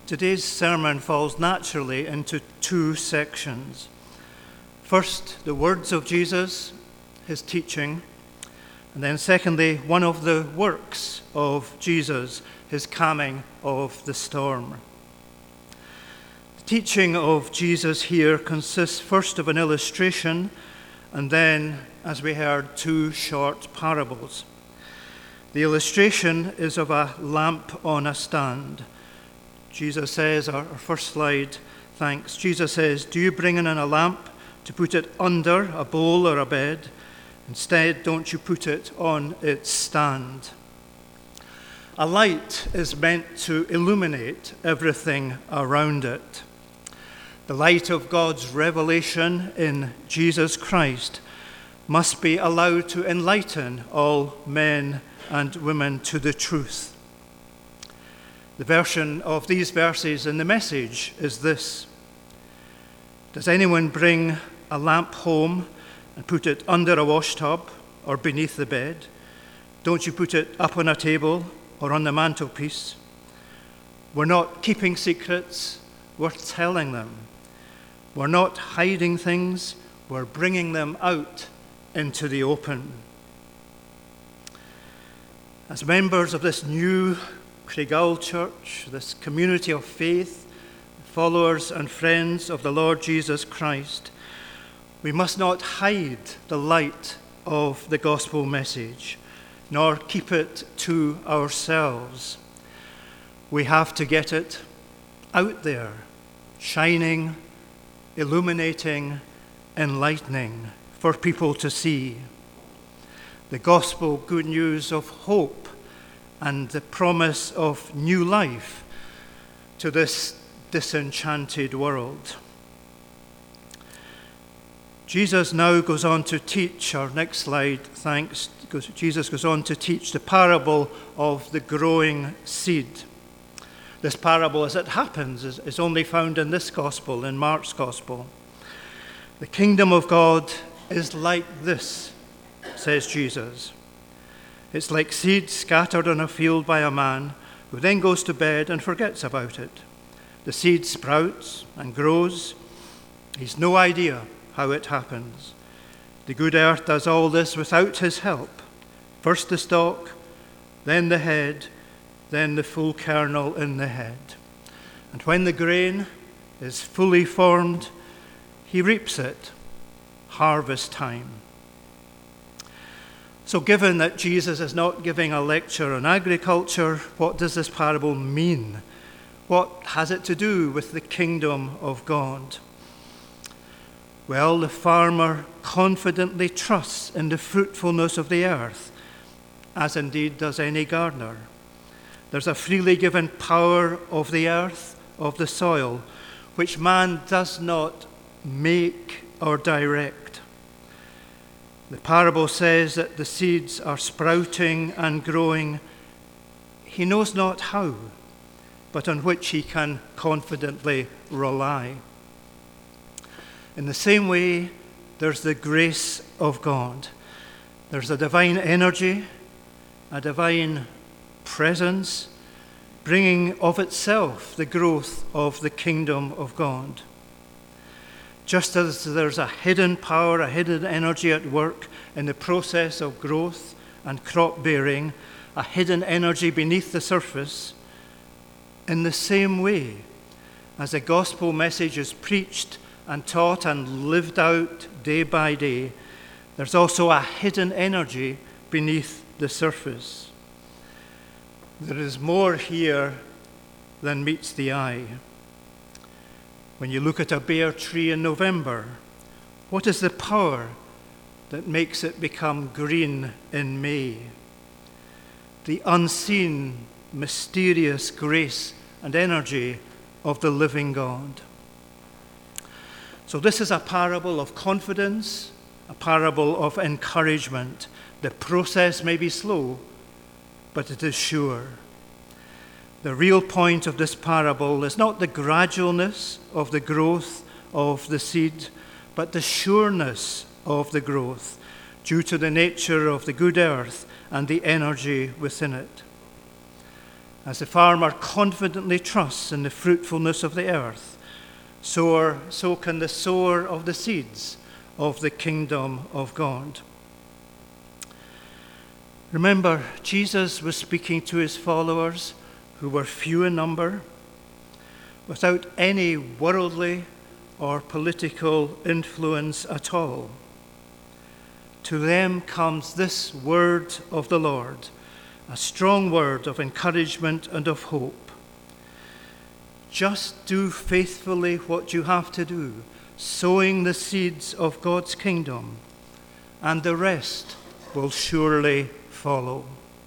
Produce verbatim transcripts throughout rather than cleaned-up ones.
Today's sermon falls naturally into two sections. First, the words of Jesus, his teaching, and then secondly, one of the works of Jesus, his calming of the storm. The teaching of Jesus here consists first of an illustration, and then, as we heard, two short parables. The illustration is of a lamp on a stand. Jesus says, our first slide, thanks. Jesus says, do you bring in a lamp to put it under a bowl or a bed? Instead, don't you put it on its stand? A light is meant to illuminate everything around it. The light of God's revelation in Jesus Christ must be allowed to enlighten all men and women to the truth. The version of these verses in the Message is this: does anyone bring a lamp home and put it under a washtub or beneath the bed? Don't you put it up on a table or on the mantelpiece? We're not keeping secrets, we're telling them. We're not hiding things, we're bringing them out into the open. As members of this new Craigall Church, this community of faith, followers and friends of the Lord Jesus Christ, we must not hide the light of the gospel message, nor keep it to ourselves. We have to get it out there, shining, illuminating, enlightening for people to see. The gospel good news of hope and the promise of new life to this disenchanted world. Jesus now goes on to teach, our next slide, thanks, Jesus goes on to teach the parable of the growing seed. This parable, as it happens, is, is only found in this gospel, in Mark's gospel. The kingdom of God is like this, says Jesus. It's like seed scattered on a field by a man who then goes to bed and forgets about it. The seed sprouts and grows. He's no idea how it happens. The good earth does all this without his help. First the stalk, then the head, then the full kernel in the head. And when the grain is fully formed, he reaps it, harvest time. So given that Jesus is not giving a lecture on agriculture, what does this parable mean? What has it to do with the kingdom of God? Well, the farmer confidently trusts in the fruitfulness of the earth, as indeed does any gardener. There's a freely given power of the earth, of the soil, which man does not make or direct. The parable says that the seeds are sprouting and growing. He knows not how, but on which he can confidently rely. In the same way, there's the grace of God. There's a divine energy, a divine presence, bringing of itself the growth of the kingdom of God. Just as there's a hidden power, a hidden energy at work in the process of growth and crop bearing, a hidden energy beneath the surface, in the same way, as the gospel message is preached and taught and lived out day by day, there's also a hidden energy beneath the surface. There is more here than meets the eye. When you look at a bare tree in November, what is the power that makes it become green in May? The unseen, mysterious grace and energy of the living God. So this is a parable of confidence, a parable of encouragement. The process may be slow, but it is sure. The real point of this parable is not the gradualness of the growth of the seed, but the sureness of the growth, due to the nature of the good earth and the energy within it. As the farmer confidently trusts in the fruitfulness of the earth, so, are, so can the sower of the seeds of the kingdom of God. Remember, Jesus was speaking to his followers, who were few in number, without any worldly or political influence at all. To them comes this word of the Lord, a strong word of encouragement and of hope. Just do faithfully what you have to do, sowing the seeds of God's kingdom, and the rest will surely follow.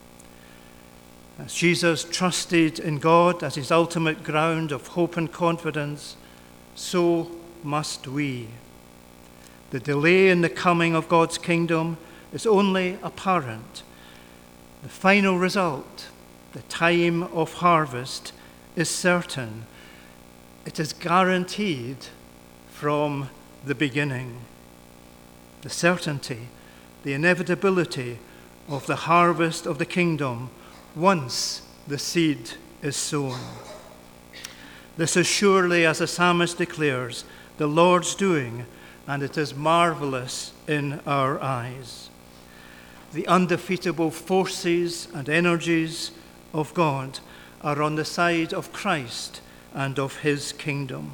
As Jesus trusted in God as his ultimate ground of hope and confidence, so must we. The delay in the coming of God's kingdom is only apparent. The final result, the time of harvest, is certain. It is guaranteed from the beginning. The certainty, the inevitability of the harvest of the kingdom once the seed is sown. This is surely, as the psalmist declares, the Lord's doing, and it is marvelous in our eyes. The undefeatable forces and energies of God are on the side of Christ and of his kingdom.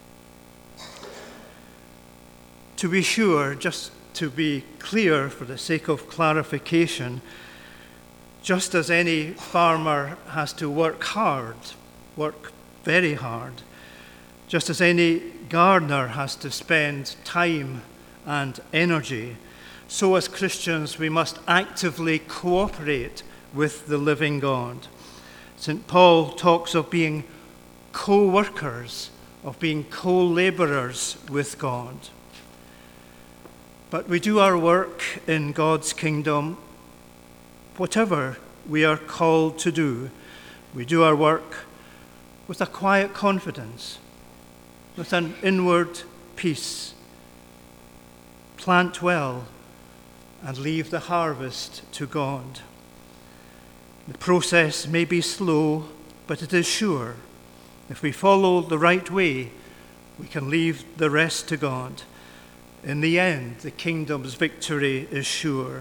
To be sure, just to be clear for the sake of clarification, just as any farmer has to work hard, work very hard, just as any gardener has to spend time and energy, so as Christians we must actively cooperate with the living God. Saint Paul talks of being co-workers, of being co-laborers with God. But we do our work in God's kingdom, whatever we are called to do. We do our work with a quiet confidence, with an inward peace. Plant well and leave the harvest to God. The process may be slow, but it is sure. If we follow the right way, we can leave the rest to God. In the end, the kingdom's victory is sure.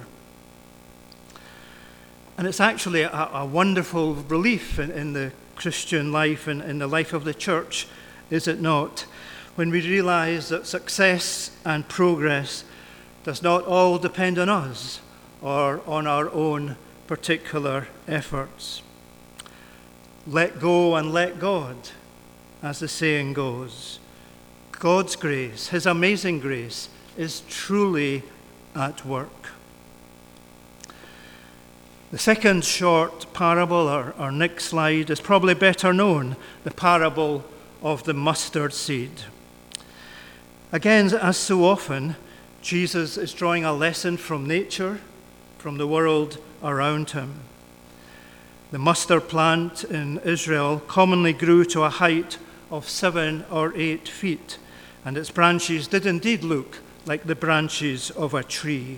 And it's actually a, a wonderful relief in, in the Christian life and in the life of the church, is it not, when we realize that success and progress does not all depend on us or on our own particular efforts. Let go and let God, as the saying goes. God's grace, his amazing grace, is truly at work. The second short parable, our, our next slide, is probably better known, the parable of the mustard seed. Again, as so often, Jesus is drawing a lesson from nature, from the world around him. The mustard plant in Israel commonly grew to a height of seven or eight feet, and its branches did indeed look like the branches of a tree.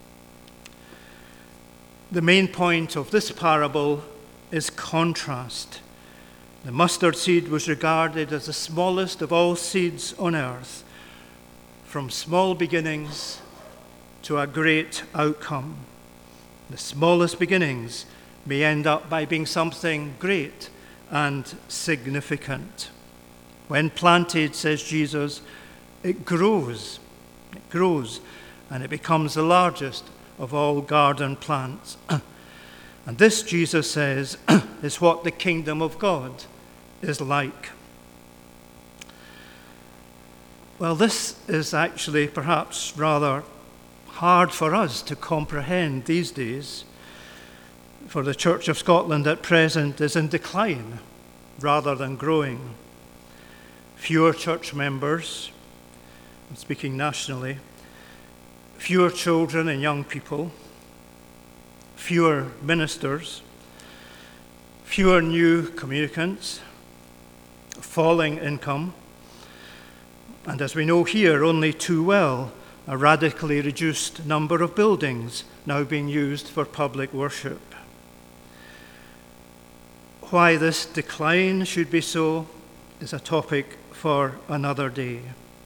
The main point of this parable is contrast. The mustard seed was regarded as the smallest of all seeds on earth, from small beginnings to a great outcome. The smallest beginnings may end up by being something great and significant. When planted, says Jesus, it grows, it grows, and it becomes the largest of all garden plants. And this, Jesus says, is what the kingdom of God is like. Well, this is actually perhaps rather hard for us to comprehend these days, for the Church of Scotland at present is in decline rather than growing. Fewer church members, I'm speaking nationally, fewer children and young people, fewer ministers, fewer new communicants, falling income, and as we know here only too well, a radically reduced number of buildings now being used for public worship. why this decline should be so is a topic for another day.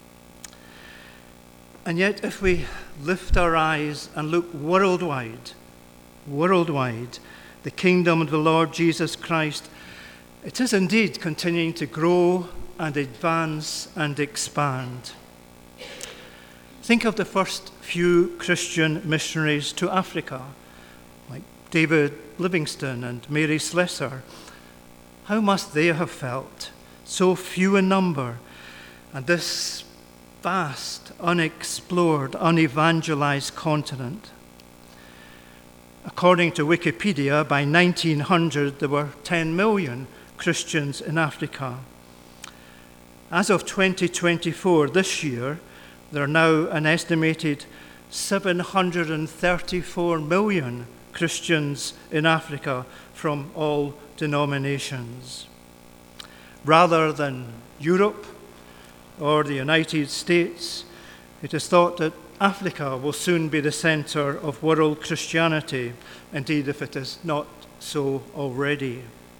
And yet, if we lift our eyes and look worldwide, worldwide, the kingdom of the Lord Jesus Christ, it is indeed continuing to grow and advance and expand. Think of the first few Christian missionaries to Africa, like David Livingstone and Mary Slessor. How must they have felt, so few in number, and this vast, unexplored, unevangelized continent? According to Wikipedia, by nineteen hundred there were ten million Christians in Africa. As of twenty twenty-four, this year, there are now an estimated seven hundred thirty-four million Christians in Africa from all denominations. Rather than Europe or the United States, it is thought that Africa will soon be the center of world Christianity, indeed if it is not so already.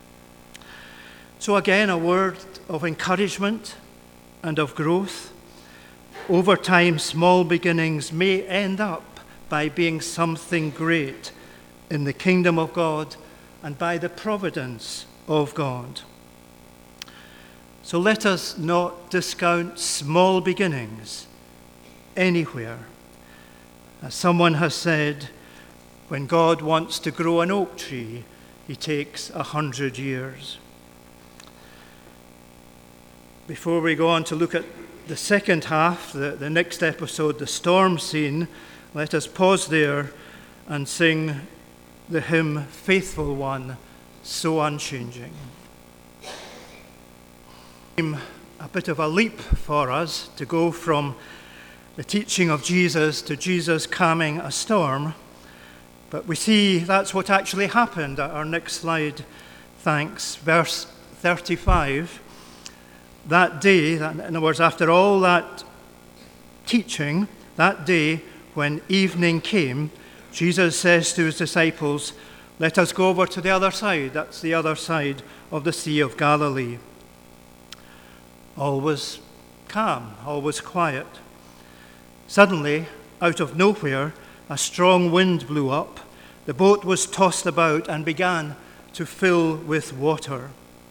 So again, a word of encouragement and of growth. Over time, small beginnings may end up by being something great in the kingdom of God and by the providence of God. So let us not discount small beginnings anywhere. As someone has said, when God wants to grow an oak tree, he takes a hundred years. Before we go on to look at the second half, the, the next episode, the storm scene, let us pause there and sing the hymn, Faithful One, So Unchanging. A bit of a leap for us to go from the teaching of Jesus to Jesus calming a storm, but we see that's what actually happened. At our next slide, thanks, verse thirty-five. That day, in other words, after all that teaching, that day when evening came, Jesus says to his disciples, let us go over to the other side. That's the other side of the Sea of Galilee. All was calm, all was quiet. Suddenly, out of nowhere, a strong wind blew up. The boat was tossed about and began to fill with water.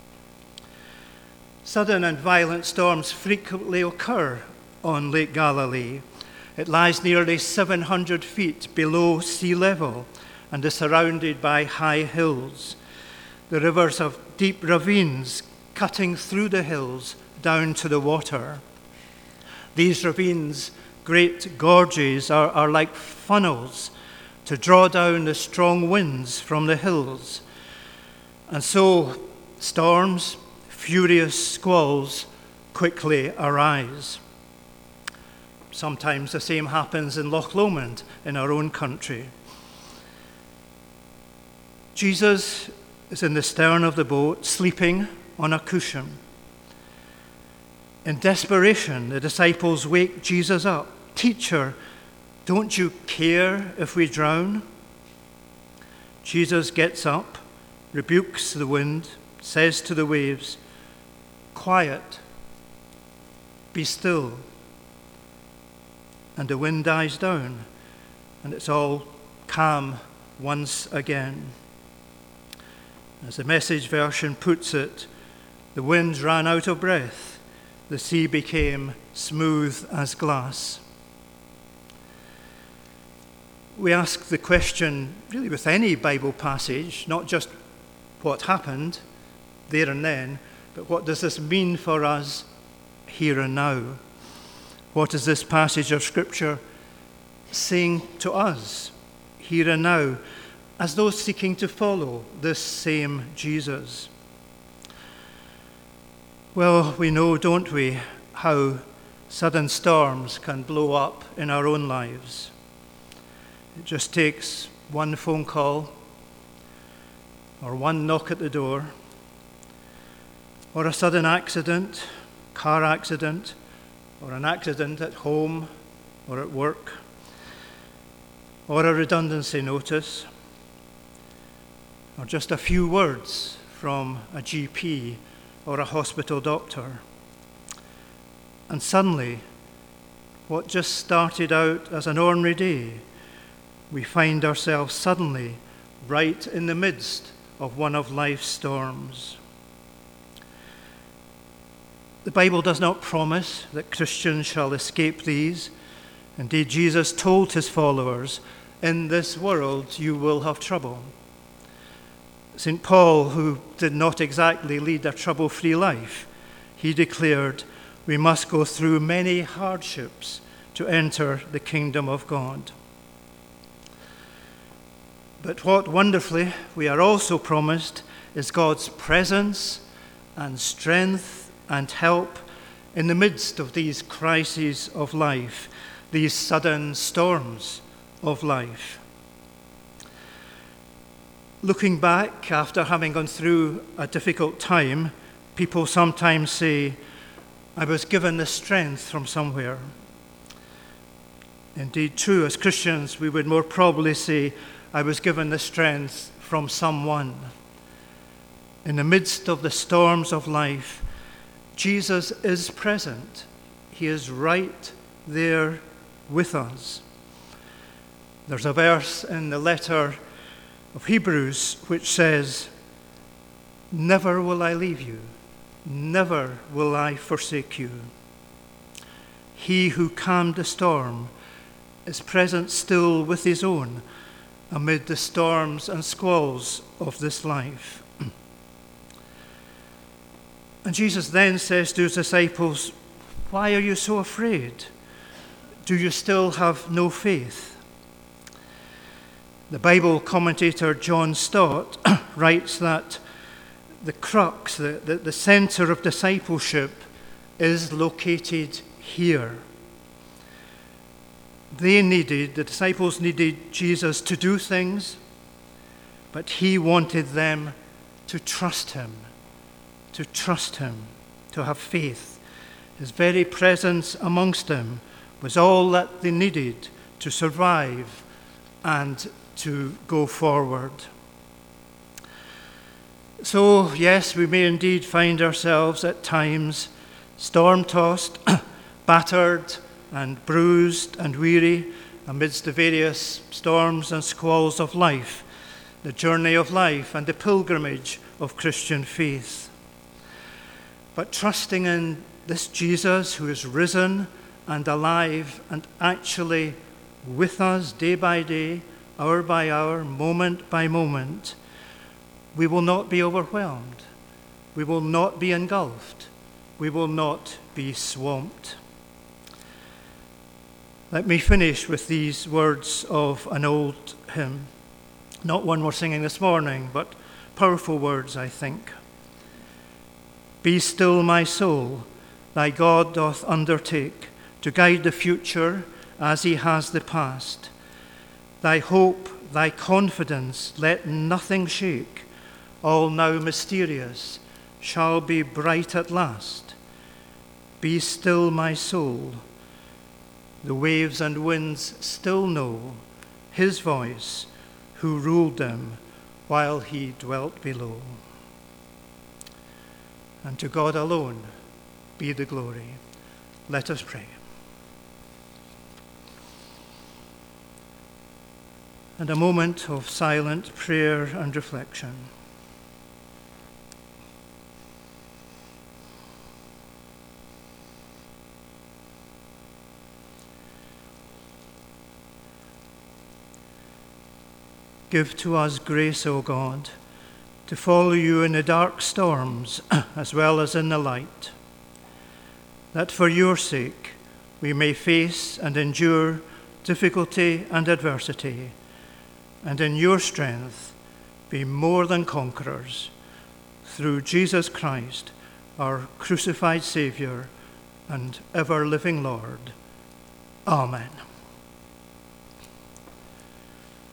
Sudden and violent storms frequently occur on Lake Galilee. It lies nearly seven hundred feet below sea level and is surrounded by high hills. The rivers have deep ravines cutting through the hills down to the water. These ravines, great gorges, are, are like funnels to draw down the strong winds from the hills. And so storms, furious squalls quickly arise. Sometimes the same happens in Loch Lomond in our own country. Jesus is in the stern of the boat, sleeping on a cushion. In desperation, the disciples wake Jesus up. Teacher, don't you care if we drown? Jesus gets up, rebukes the wind, says to the waves, quiet, be still. And the wind dies down, and it's all calm once again. As the Message version puts it, the wind ran out of breath. The sea became smooth as glass. We ask the question, really with any Bible passage, not just what happened there and then, but what does this mean for us here and now? What is this passage of Scripture saying to us here and now as those seeking to follow this same Jesus? Well, we know, don't we, how sudden storms can blow up in our own lives. It just takes one phone call or one knock at the door or a sudden accident, car accident, or an accident at home or at work, or a redundancy notice, or just a few words from a G P or a hospital doctor. And suddenly, what just started out as an ordinary day, we find ourselves suddenly right in the midst of one of life's storms. The Bible does not promise that Christians shall escape these. Indeed, Jesus told his followers, "In this world you will have trouble." Saint Paul, who did not exactly lead a trouble-free life, he declared, "We must go through many hardships to enter the kingdom of God." But what wonderfully we are also promised is God's presence and strength and help in the midst of these crises of life, these sudden storms of life. Looking back after having gone through a difficult time, people sometimes say, "I was given the strength from somewhere." Indeed, true, as Christians, we would more probably say, "I was given the strength from someone." In the midst of the storms of life, Jesus is present. He is right there with us. There's a verse in the letter of Hebrews which says, "Never will I leave you, never will I forsake you." He who calmed the storm is present still with his own amid the storms and squalls of this life. And Jesus then says to his disciples, "Why are you so afraid? Do you still have no faith?" The Bible commentator John Stott writes that the crux, the, the, the center of discipleship is located here. They needed, the disciples needed Jesus to do things, but he wanted them to trust him, to trust him, to have faith. His very presence amongst them was all that they needed to survive and to go forward. So, yes, we may indeed find ourselves at times storm-tossed, battered, and bruised and weary amidst the various storms and squalls of life, the journey of life and the pilgrimage of Christian faith. But trusting in this Jesus who is risen and alive and actually with us day by day, hour by hour, moment by moment, we will not be overwhelmed. We will not be engulfed. We will not be swamped. Let me finish with these words of an old hymn. Not one we're singing this morning, but powerful words, I think. "Be still, my soul, thy God doth undertake to guide the future as he has the past. Thy hope, thy confidence, let nothing shake. All now mysterious shall be bright at last. Be still, my soul. The waves and winds still know his voice, who ruled them while he dwelt below." And to God alone be the glory. Let us pray. And a moment of silent prayer and reflection. Give to us grace, O God, to follow you in the dark storms as well as in the light, that for your sake we may face and endure difficulty and adversity, and in your strength be more than conquerors, through Jesus Christ, our crucified Saviour and ever-living Lord. Amen.